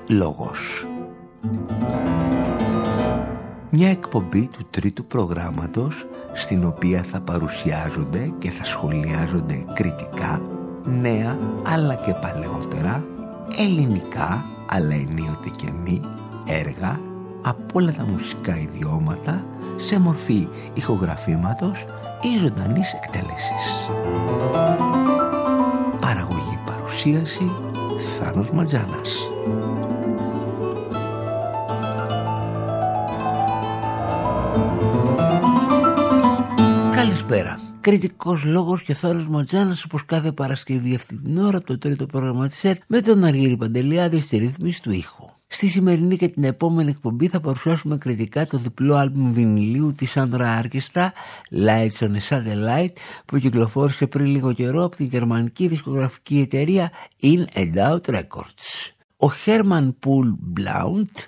λόγος. Μια εκπομπή του τρίτου προγράμματος στην οποία θα παρουσιάζονται και θα σχολιάζονται κριτικά νέα αλλά και παλαιότερα, ελληνικά αλλά ενίοτε και μη έργα από όλα τα μουσικά ιδιώματα σε μορφή ηχογραφήματος ή ζωντανής εκτέλεσης. Παραγωγή παρουσίαση Θάνος Ματζάνας. Καλησπέρα. Κριτικός λόγος και Θάνος Ματζάνας, όπως κάθε Παρασκευή αυτή την ώρα από το τρίτο πρόγραμμα της ΕΡΤ, με τον Αργύρη Παντελιάδη στη ρύθμιση του ήχου. Στη σημερινή και την επόμενη εκπομπή θα παρουσιάσουμε κριτικά το διπλό άλμπουμ βινιλίου της Sandra Archestra, Lights on a Satellite, που κυκλοφόρησε πριν λίγο καιρό από την γερμανική δισκογραφική εταιρεία In and Out Records. Ο Hermann Paul Blount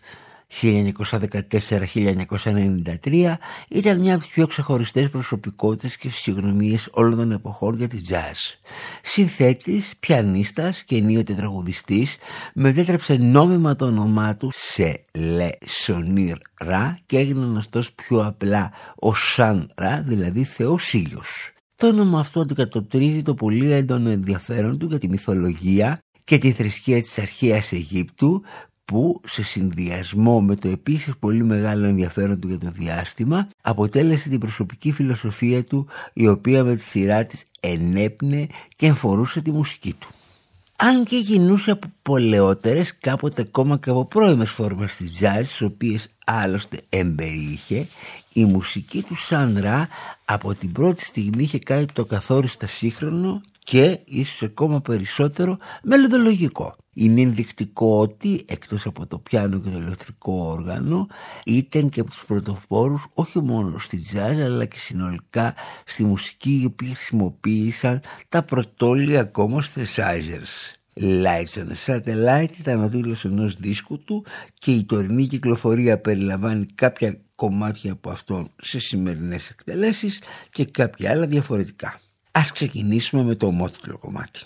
1914-1993 ήταν μια από τις πιο ξεχωριστές προσωπικότητες και φυσιογνωμίες όλων των εποχών για τη jazz. Συνθέτης, πιανίστας και ενίοτε τραγουδιστής, μετέτρεψε νόμιμα το όνομά του σε Le Sonir Ra και έγινε γνωστός πιο απλά ως Sun Ra, δηλαδή Θεός Ήλιος. Το όνομα αυτό αντικατοπτρίζει το πολύ έντονο ενδιαφέρον του για τη μυθολογία και τη θρησκεία της αρχαίας Αιγύπτου, που σε συνδυασμό με το επίσης πολύ μεγάλο ενδιαφέρον του για το διάστημα αποτέλεσε την προσωπική φιλοσοφία του, η οποία με τη σειρά της ενέπνε και εμφορούσε τη μουσική του. Αν και γινούσε από πολαιότερες, κάποτε ακόμα και από πρώιμες φόρμες της jazz, τις οποίες άλλωστε εμπεριείχε, η μουσική του Sandra από την πρώτη στιγμή είχε κάτι το καθόριστα σύγχρονο και ίσως ακόμα περισσότερο μελλοντολογικό. Είναι ενδεικτικό ότι εκτός από το πιάνο και το ηλεκτρικό όργανο ήταν και από τους πρωτοπόρους όχι μόνο στη jazz αλλά και συνολικά στη μουσική, οι οποίοι χρησιμοποίησαν τα πρωτόλια ακόμα synthesizers. Lights on a Satellite ήταν ο τίτλος ενός δίσκου του και η τωρινή κυκλοφορία περιλαμβάνει κάποια κομμάτια από αυτόν σε σημερινές εκτελέσεις και κάποια άλλα διαφορετικά. Ας ξεκινήσουμε με το ομότιτλο κομμάτι.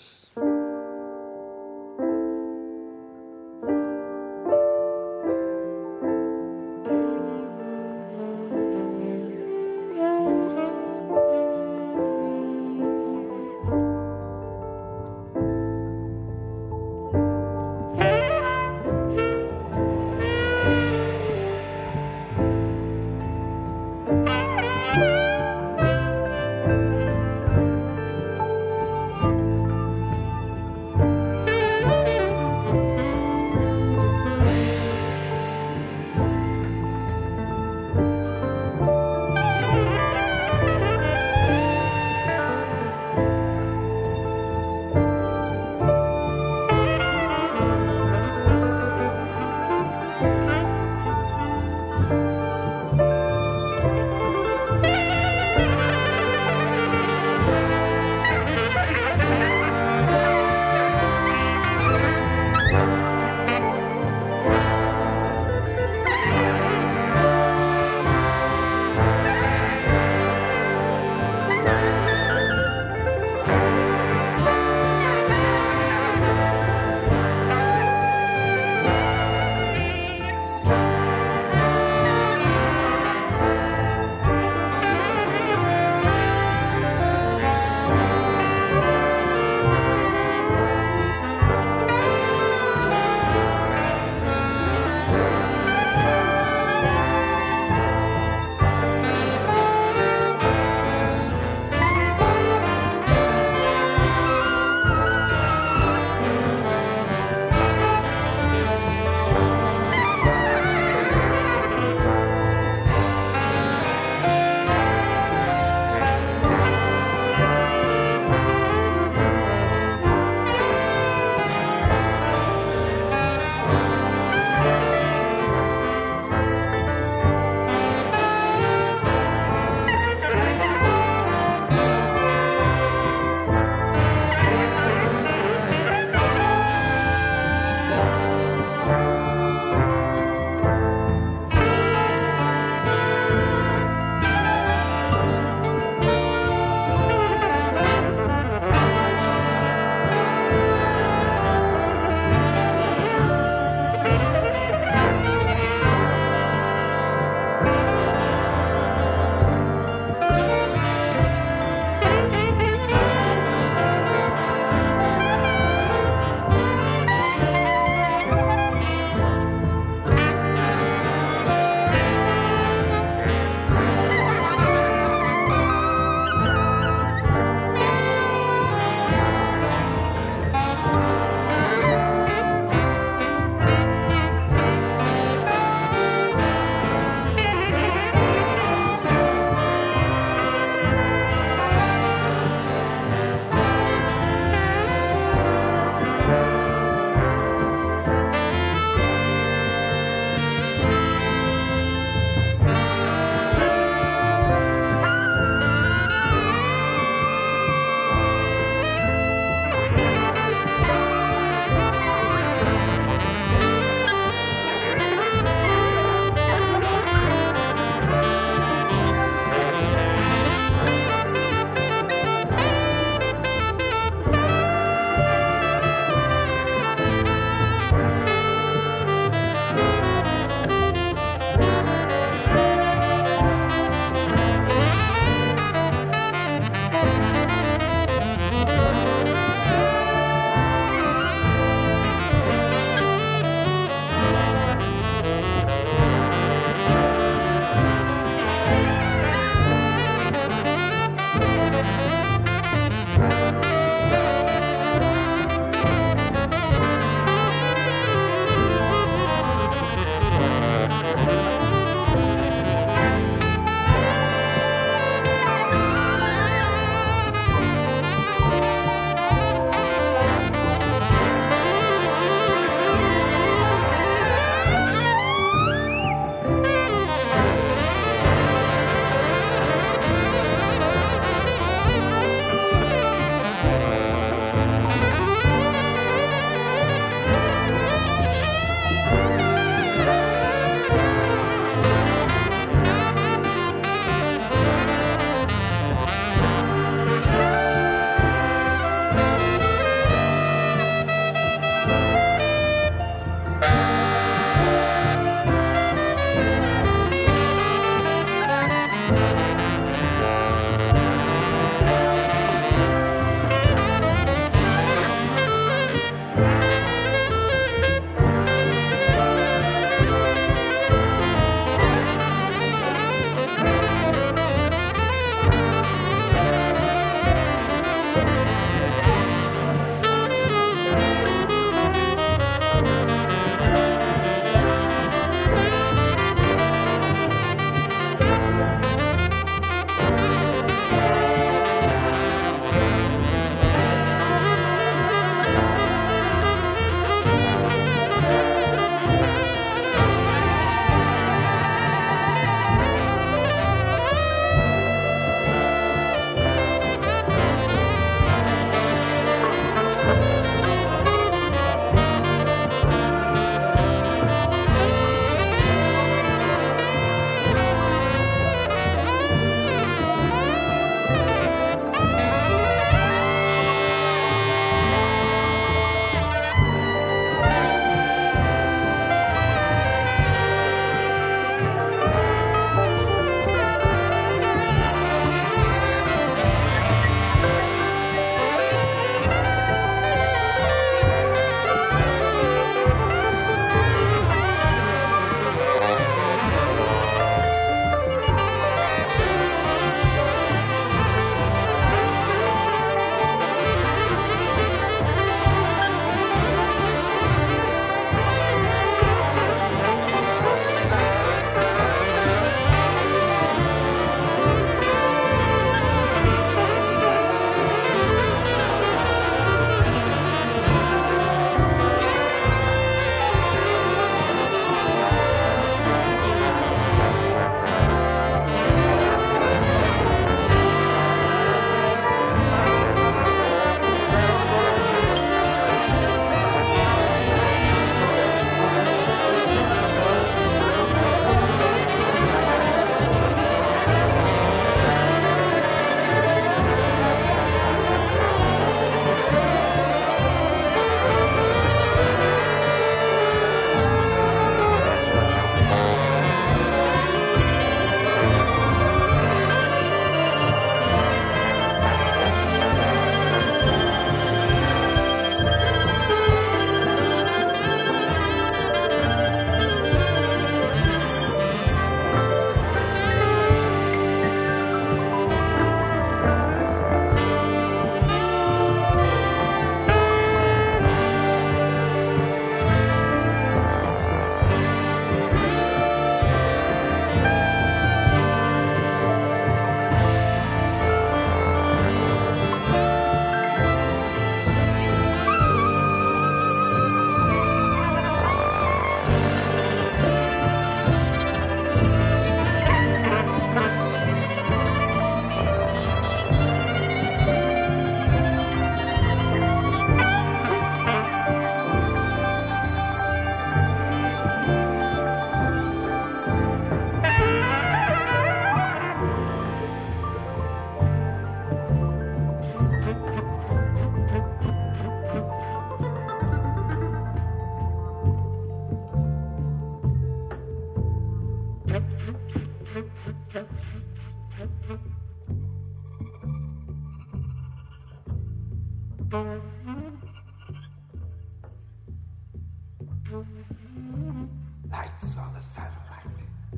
Lights on the satellite.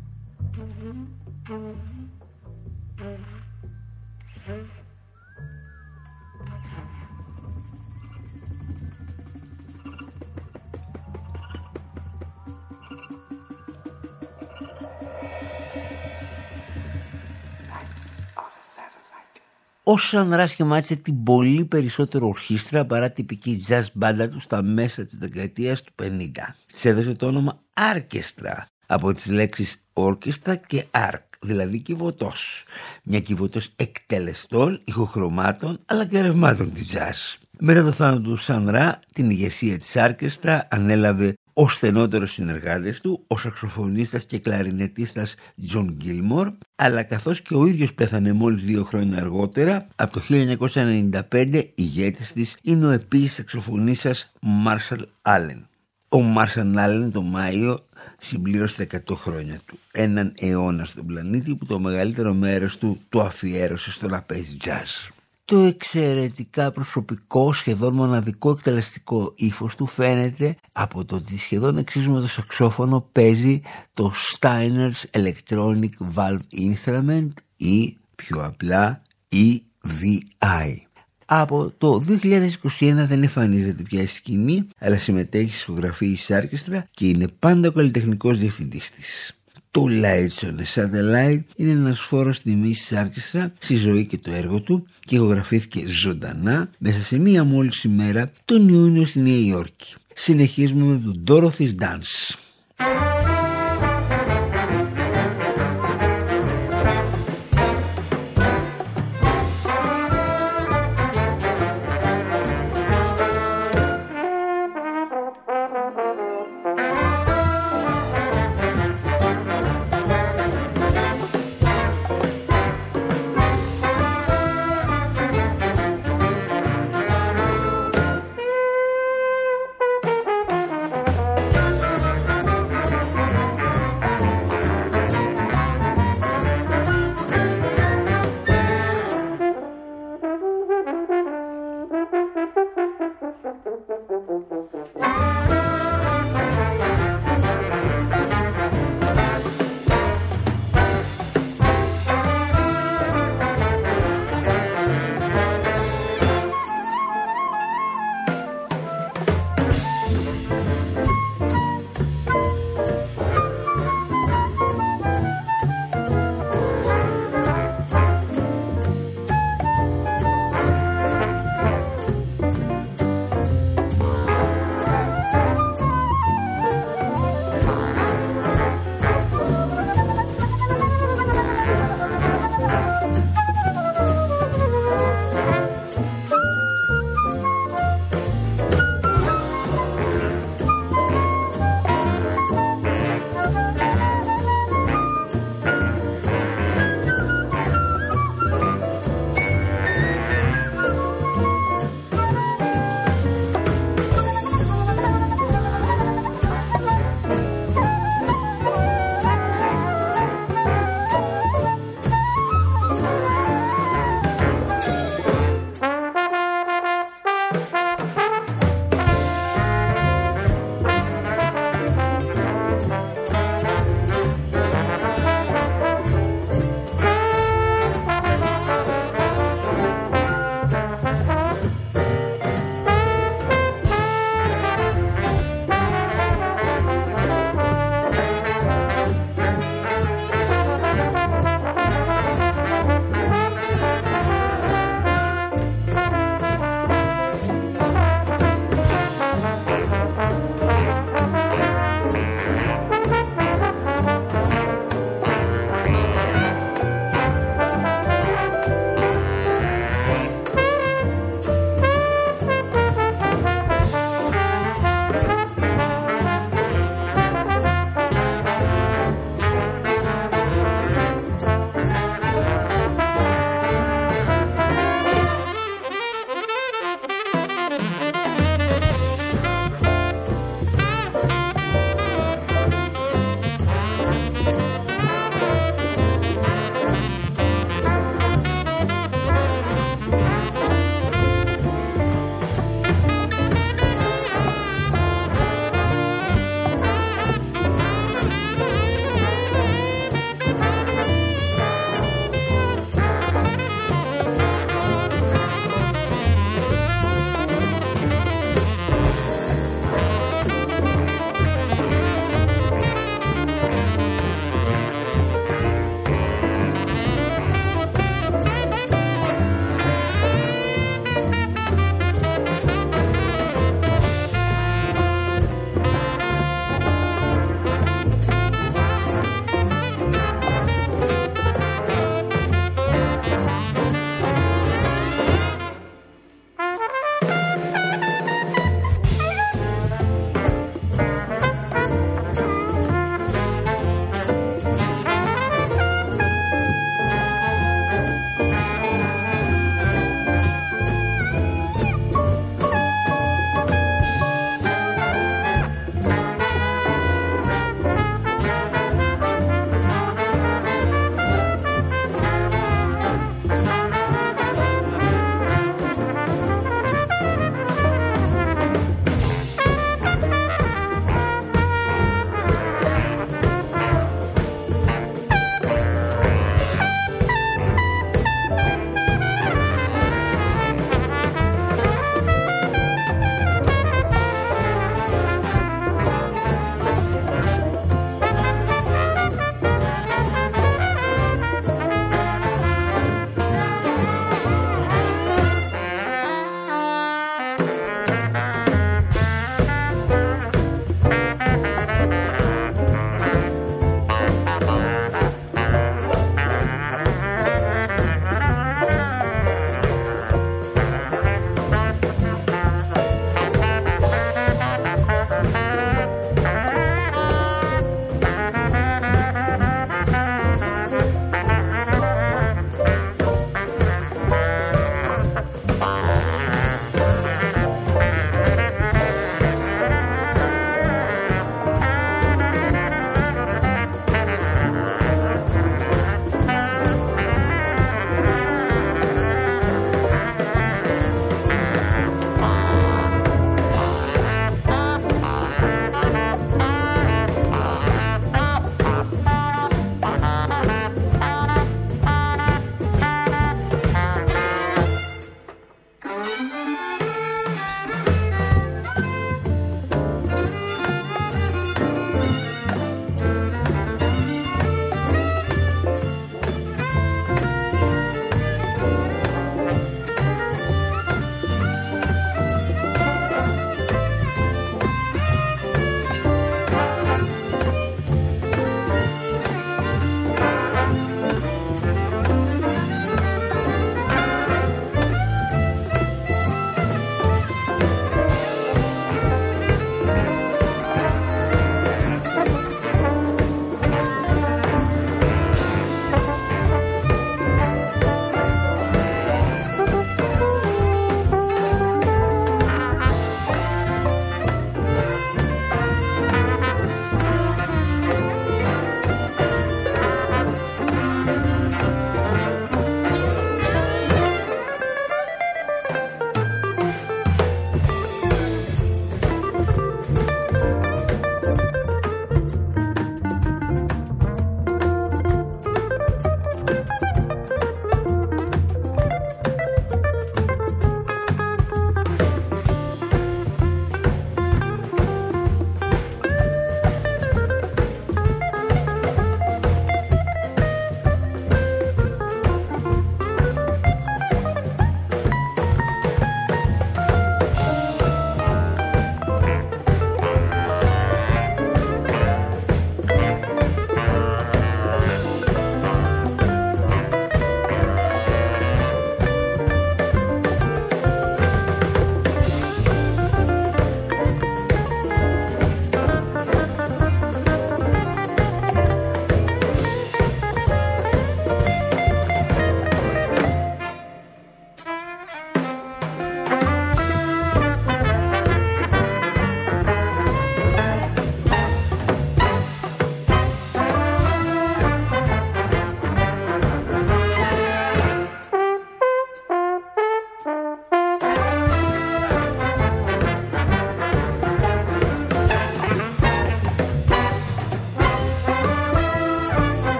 Ο Σαν Ρα σχημάτισε την πολύ περισσότερο ορχήστρα παρά τυπική jazz μπάντα του στα μέσα της δεκαετίας του 50. Σε έδωσε το όνομα άρκεστρα από τις λέξεις όρκεστρα και άρκ, δηλαδή κυβωτός. Μια κυβωτός εκτελεστών, ηχοχρωμάτων αλλά και ρευμάτων της jazz. Μετά το θάνατο του Σαν Ρα, την ηγεσία της άρκεστρα ανέλαβε ο στενότερος συνεργάτες του, ο σαξοφωνίστας και κλαρινετίστας Τζον Γκίλμορ, αλλά καθώς και ο ίδιος πέθανε μόλις 2 χρόνια αργότερα, από το 1995 ηγέτης της είναι ο επίσης σαξοφωνίστας Μάρσαλ Άλεν. Ο Μάρσαλ Άλεν το Μάιο συμπλήρωσε 100 χρόνια του, έναν αιώνα στον πλανήτη που το μεγαλύτερο μέρος του το αφιέρωσε στο να παίζει jazz. Το εξαιρετικά προσωπικό, σχεδόν μοναδικό εκτελεστικό ύφος του φαίνεται από το ότι σχεδόν εξίσου με το σαξόφωνο παίζει το Steiner's Electronic Valve Instrument ή πιο απλά EVI. Από το 2021 δεν εμφανίζεται πια στη σκηνή, αλλά συμμετέχει στη ηχογραφή της άρκεστρα και είναι πάντα ο καλλιτεχνικός διευθυντής της. Το Lights on the Satellite είναι ένας φόρος τιμής της άρκεστρα στη ζωή και το έργο του και ηχογραφήθηκε ζωντανά μέσα σε μία μόλις ημέρα τον Ιούνιο στη Νέα Υόρκη. Συνεχίζουμε με τον Dorothy's Dance.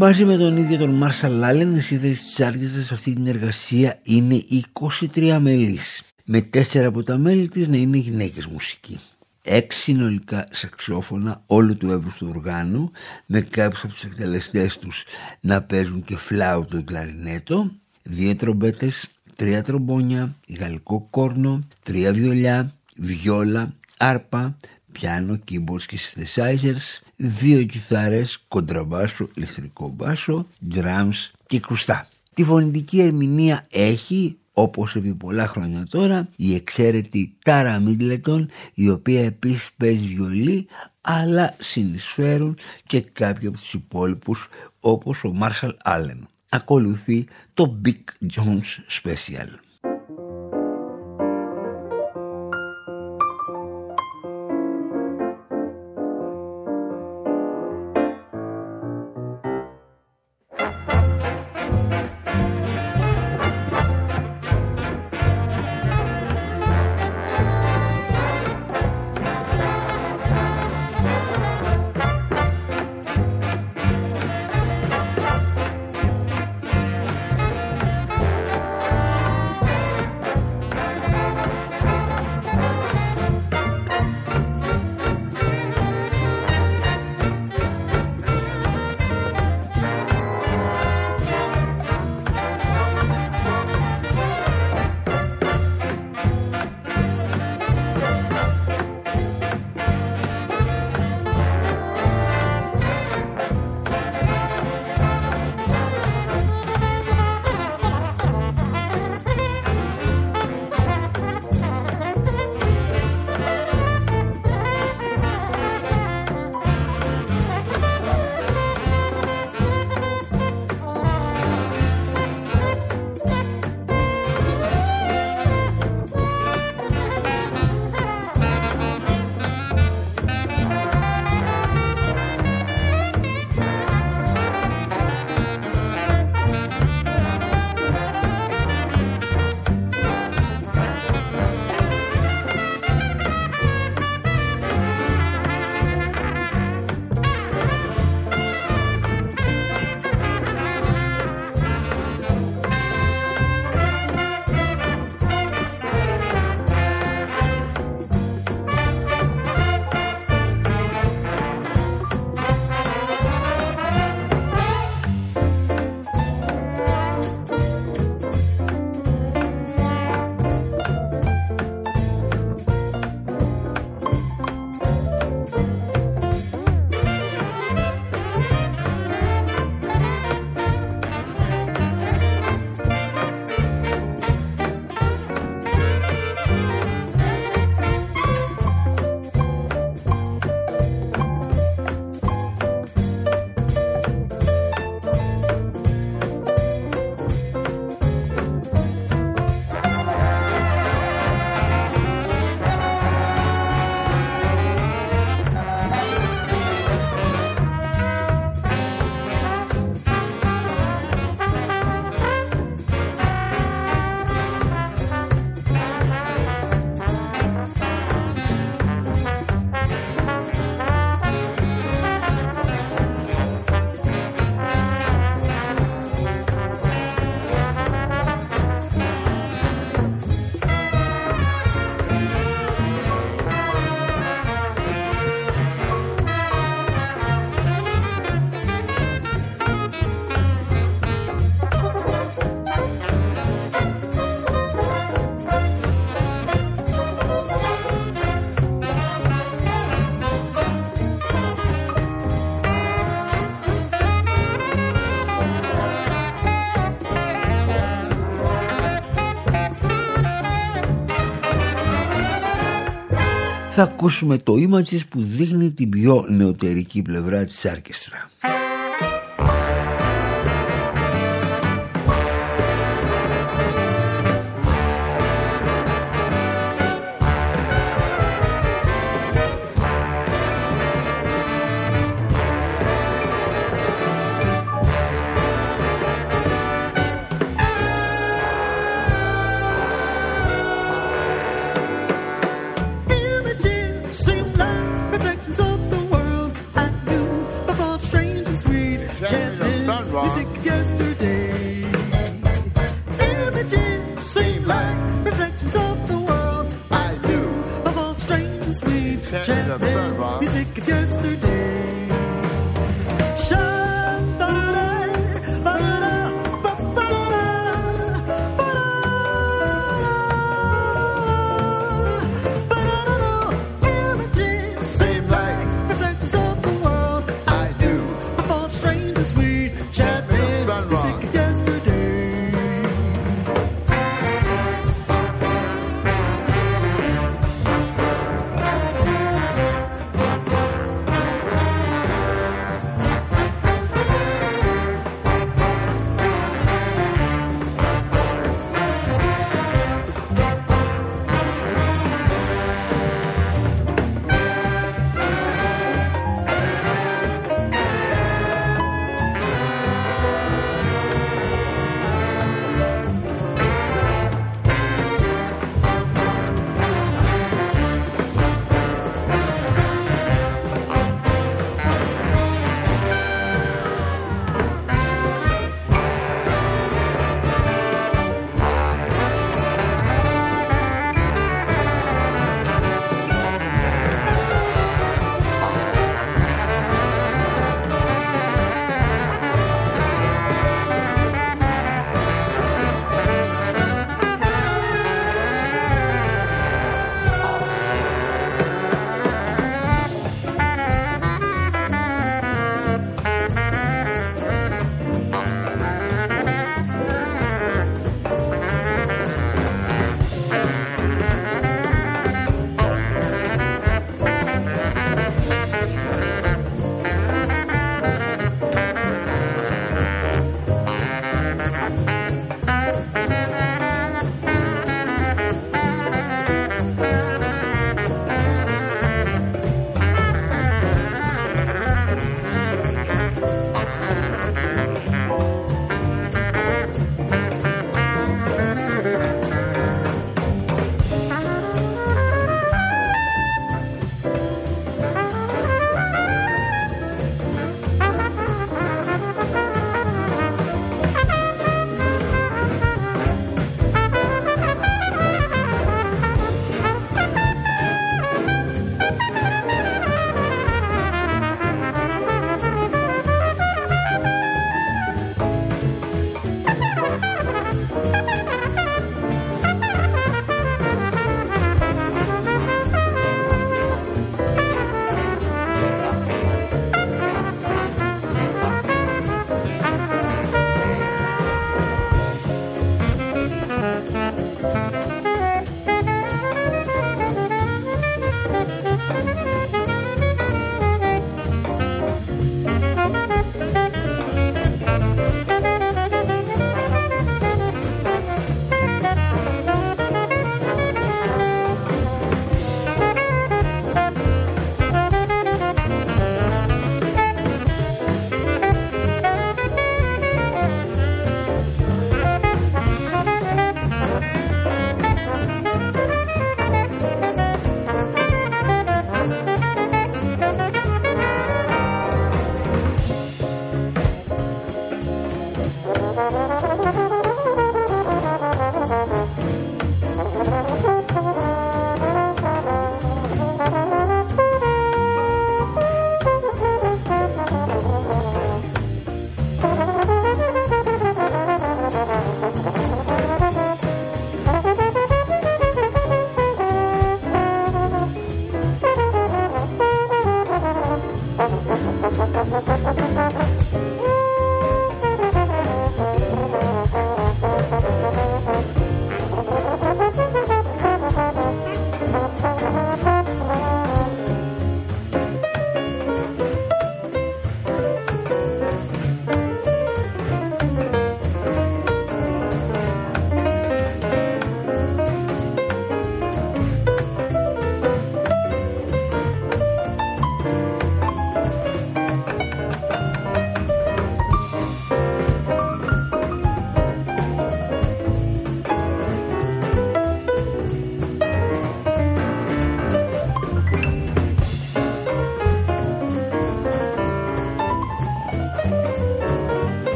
Μαζί με τον ίδιο τον Marshall Allen, η σύνθεση της Orchestra σε αυτή την εργασία είναι 23 μελής, με 4 από τα μέλη της να είναι γυναίκες μουσικοί. 6 συνολικά σαξόφωνα όλου του εύρους του οργάνου, με κάποιους από τους εκτελεστές τους να παίζουν και φλάουτο ή κλαρινέτο, 2 τρομπέτες, 3 τρομπόνια, γαλλικό κόρνο, 3 βιολιά, βιόλα, άρπα, πιάνο, keyboards και synthesizers, 2 κιθάρες, κοντραμπάσο, ηλεκτρικό μπάσο, drums και κρουστά. Τη φωνητική ερμηνεία έχει, όπως επί πολλά χρόνια τώρα, η εξαίρετη Τάρα Μίτλετον, η οποία επίσης παίζει βιολί, αλλά συνεισφέρουν και κάποιοι από τους υπόλοιπους, όπως ο Marshall Allen. Ακολουθεί το Big Jones Special. θα ακούσουμε το Images που δείχνει την πιο νεωτερική πλευρά της Orchestra. Seem like reflections of the world I knew before, strange and sunrise. Music of yesterday. Images seem like reflections of the world. I do. Of all strange and sweet. Chant music of yesterday. Rock.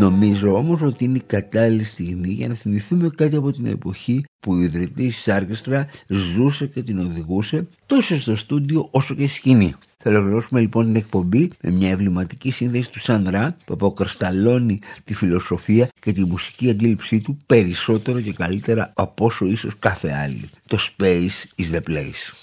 Νομίζω όμως ότι είναι η κατάλληλη στιγμή για να θυμηθούμε κάτι από την εποχή που ο ιδρυτής της Άρκεστρα ζούσε και την οδηγούσε τόσο στο στούντιο όσο και στη σκηνή. Θα ολοκληρώσουμε λοιπόν την εκπομπή με μια εμβληματική σύνδεση του Σαν Ρα που αποκρισταλώνει τη φιλοσοφία και τη μουσική αντίληψή του περισσότερο και καλύτερα από όσο ίσως κάθε άλλη. Το Space is the place.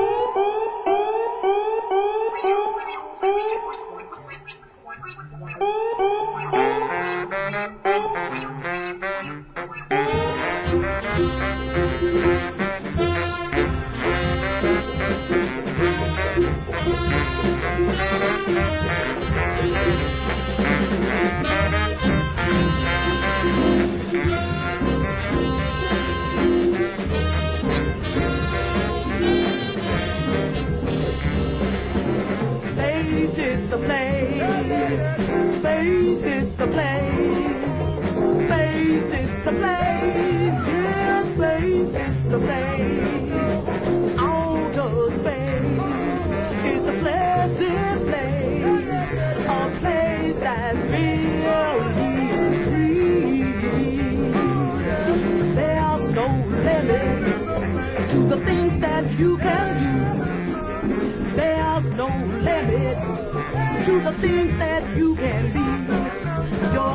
The things that you can be, your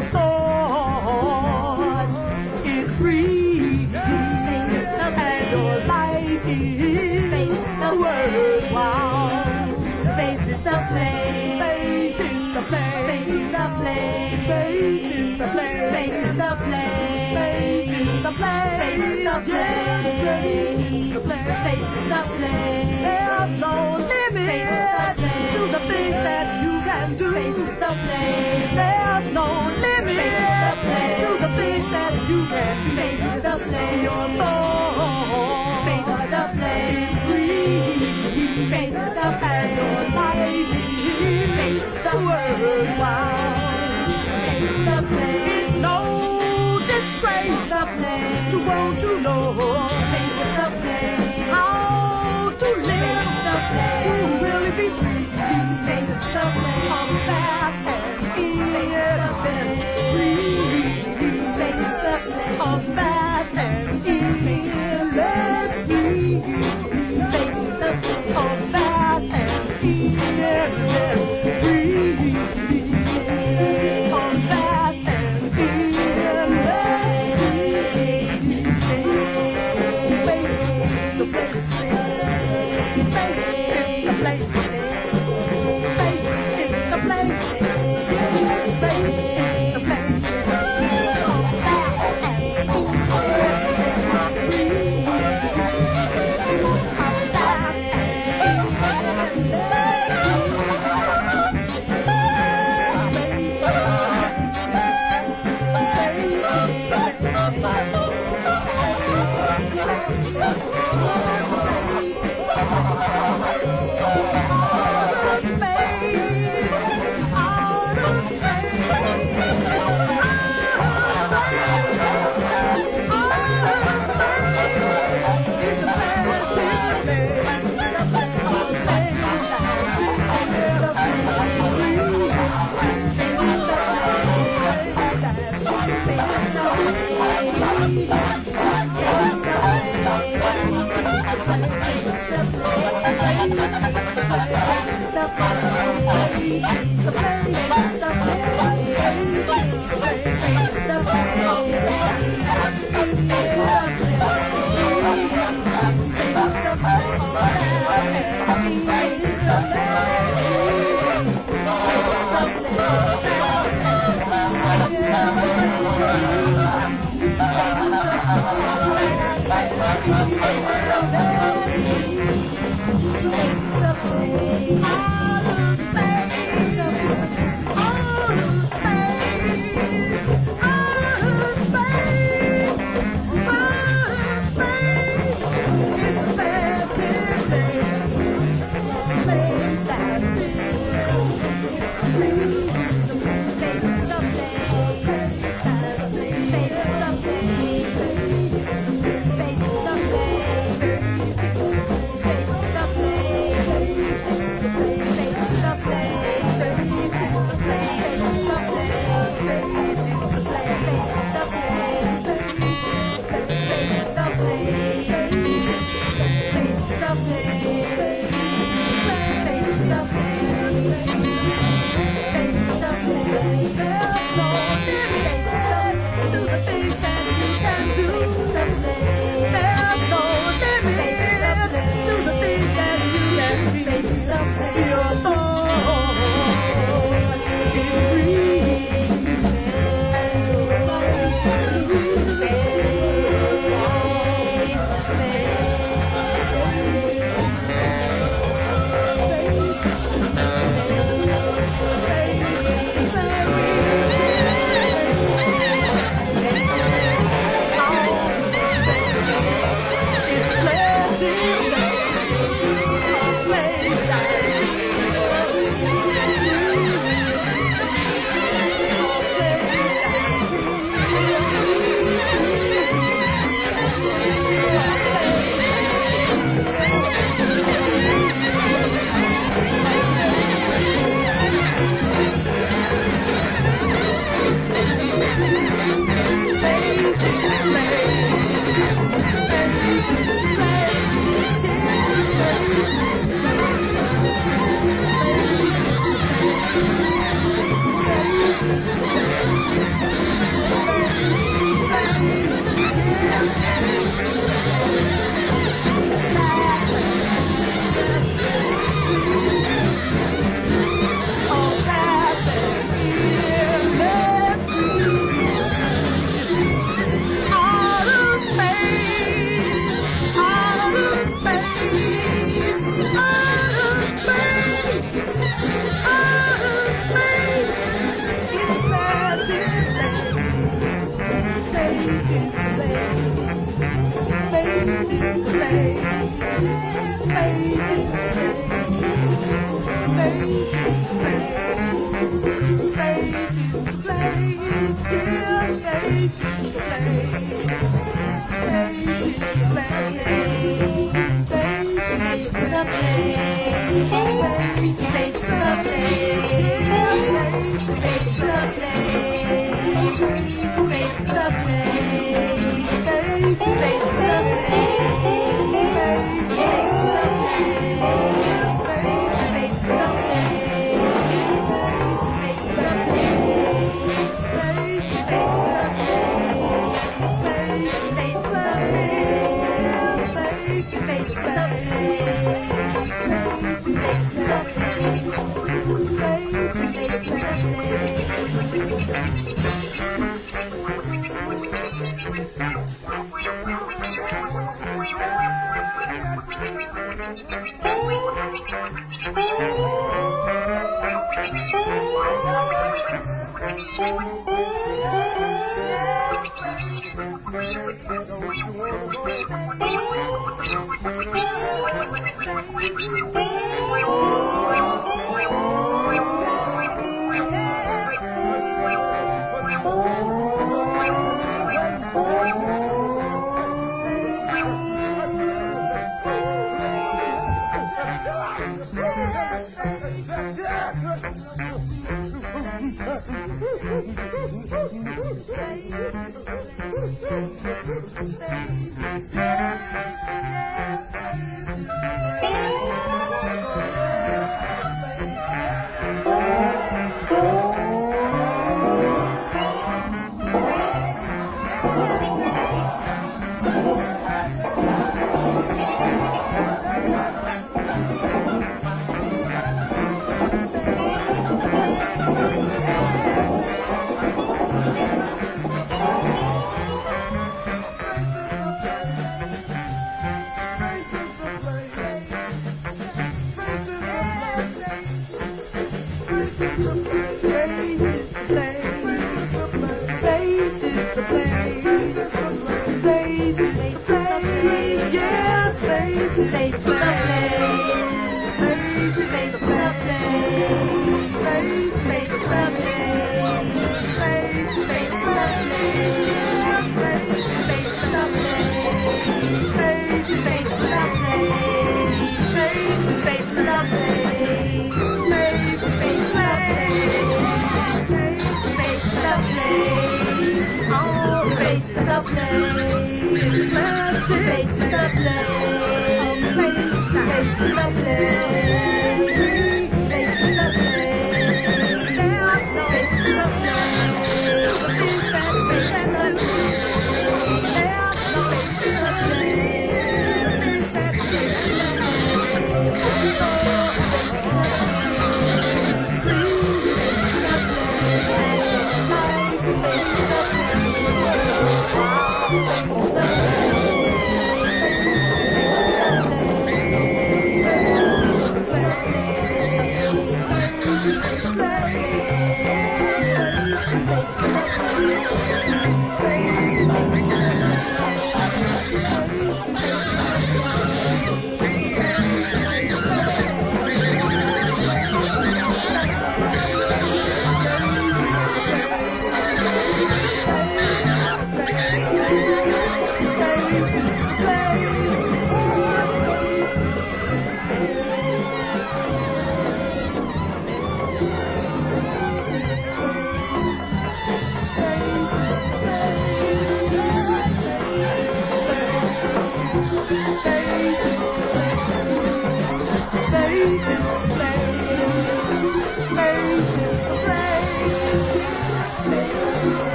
thought is free, and your life is worthwhile. Space is the place. Space is the place. Space is the place. Space is the place. Space is the place. Space is the place. Space is the place. Space is the place. There's no limit to the things that you can do. Space is the place. There's no limit to the things that you can be. Space is the place. Your thought Space is the place. is free. Space is the place. And your life Space is the is worthwhile. Space is the place. It's no disgrace The place. to want to know Space is the place. how to live The place. to really be free. Space is the place. Of fast and endless free. Space is the place. Of fast and endless free. Space is the place. Of fast and endless free. Of fast and endless free. Space is the place. Space is the place. Space is the place. Yeah, space is the place. Of fast and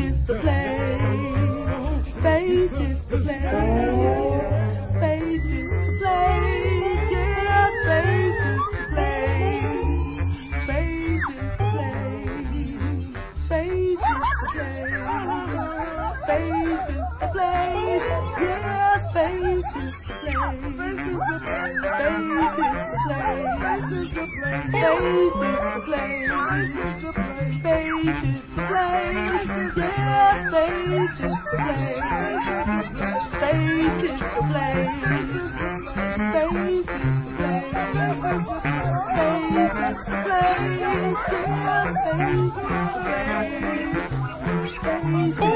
is the place. Space is the place. Space is the place. Yeah, space is the place. Space is the place. Space is the place. Space is the place. Yeah, space is the place. Space is the place. Space is the place. Space is the place. Space is the place. Space is the place. Yeah, space is the place. Space is the place. Space is the place. Space is the place. Yeah, space is the place. Space is the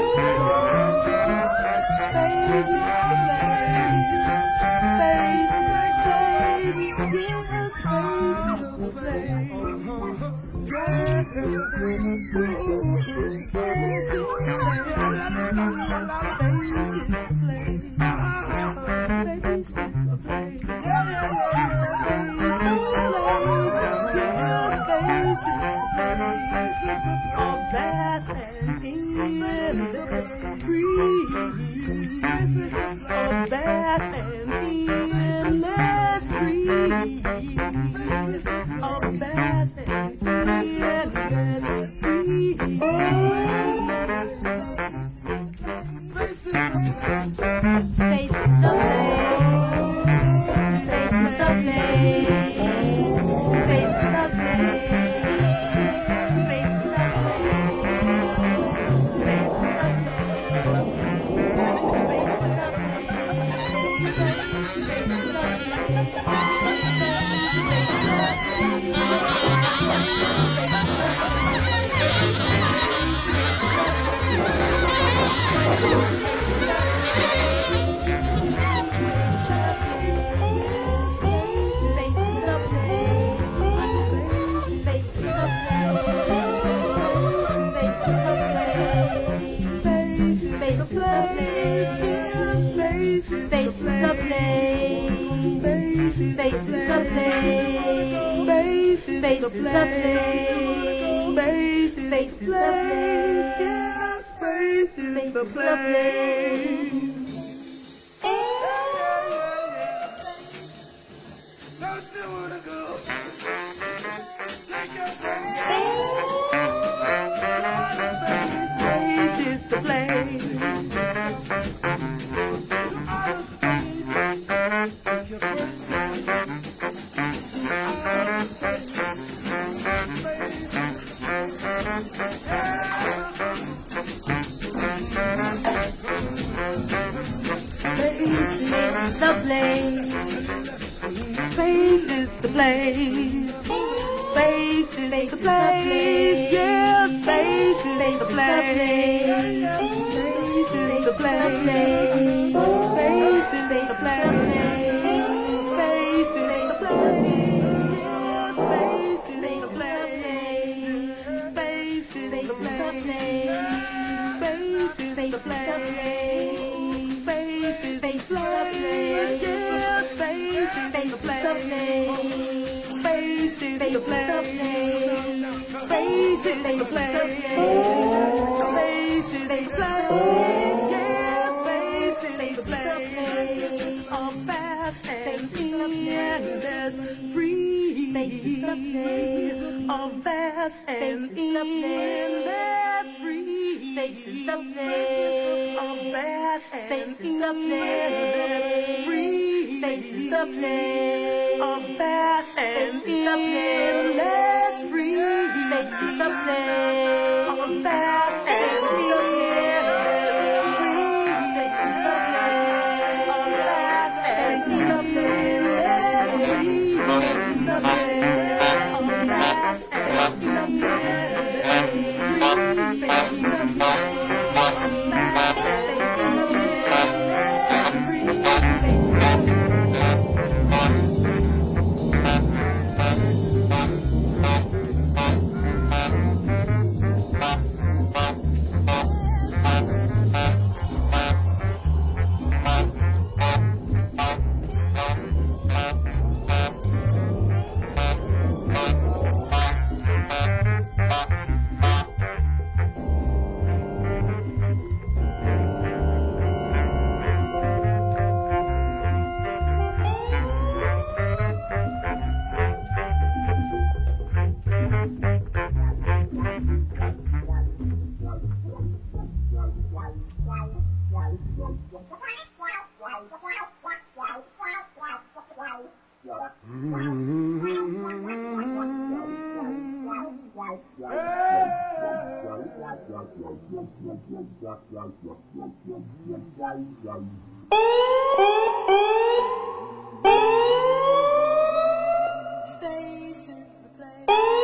Space is the place.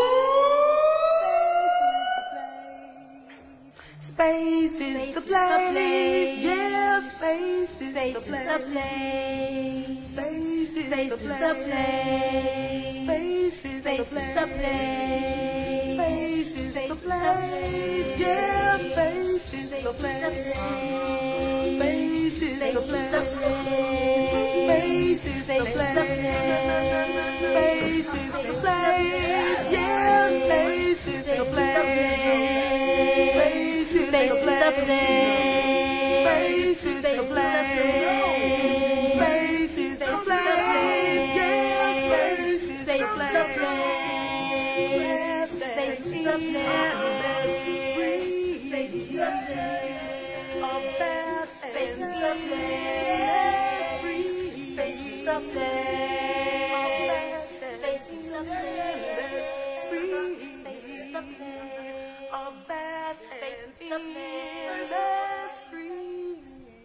Space is the place. Yeah, space is the place. Space is the place. Space is the place. Space is the place. Space is the place. Yeah, space is the place. Space is the place. Space is the place. Space is the place. Yeah, space is the place. Space is the place. Space is the place. Space is the place. Space is the place. Yeah, space is the place. Space is the place. Space is the place. Of that space is the place. Space is the place. Space is the place. Space is the place. Of that space is the place. Free.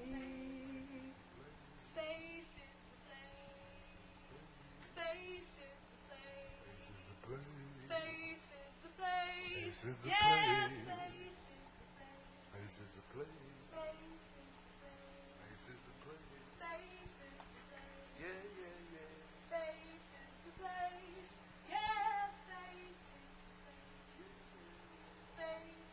Space is the place. Space is the place. Space is the place. Yes, space is the place. Space is the place. Space is the place. Space is the place. Space is the place. Yeah, yeah, yeah. Space is the place. Yeah, space is the place. Space is the place.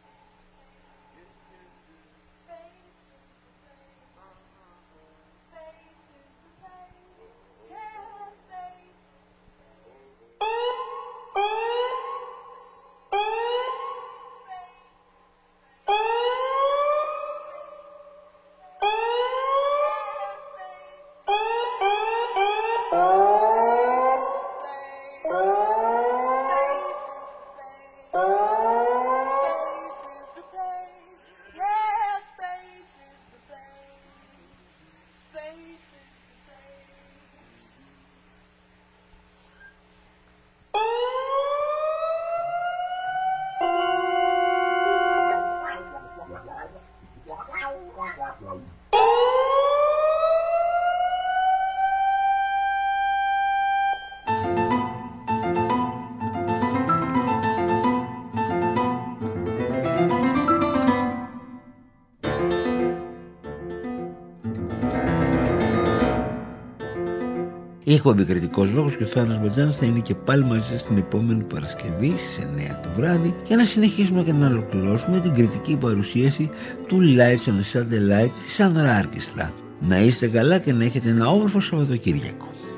Η εκπομπή Κριτικός Λόγος και ο Θάνος Μπατζάνας θα είναι και πάλι μαζί σας την επόμενη Παρασκευή στις 9 το βράδυ για να συνεχίσουμε και να ολοκληρώσουμε την κριτική παρουσίαση του Lights on a Satellite της Sandra Orchestra. Να είστε καλά και να έχετε ένα όμορφο Σαββατοκύριακο.